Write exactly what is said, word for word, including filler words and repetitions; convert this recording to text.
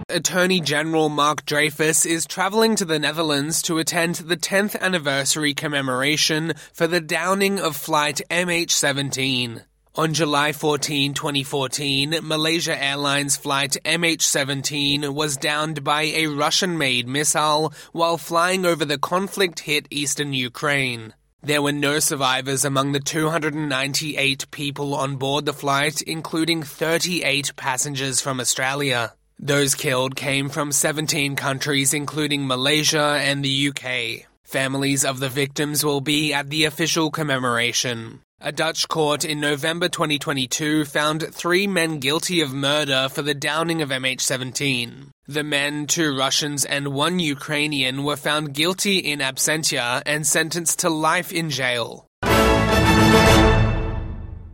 Attorney General Mark Dreyfus is travelling to the Netherlands to attend the tenth anniversary commemoration for the downing of flight M H seventeen. On July fourteenth, twenty fourteen, Malaysia Airlines flight M H seventeen was downed by a Russian-made missile while flying over the conflict-hit eastern Ukraine. There were no survivors among the two hundred ninety-eight people on board the flight, including thirty-eight passengers from Australia. Those killed came from seventeen countries, including Malaysia and the U K. Families of the victims will be at the official commemoration. A Dutch court in November twenty twenty-two found three men guilty of murder for the downing of M H seventeen. The men, two Russians and one Ukrainian, were found guilty in absentia and sentenced to life in jail.